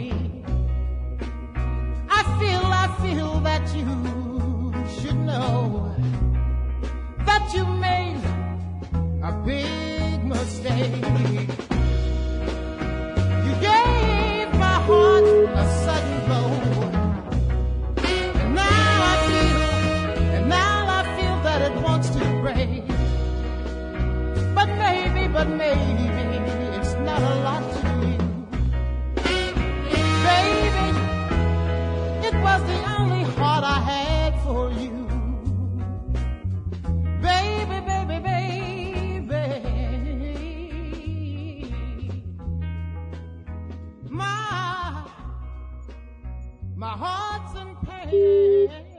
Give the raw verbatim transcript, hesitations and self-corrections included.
I feel, I feel that you should know that you made a big mistake. You gave my heart a sudden blow, and now I feel, and now I feel that it wants to break. But maybe, but maybe it's not a lot to you. Baby, it was the only heart I had for you. Baby, baby, baby, my, my heart's in pain.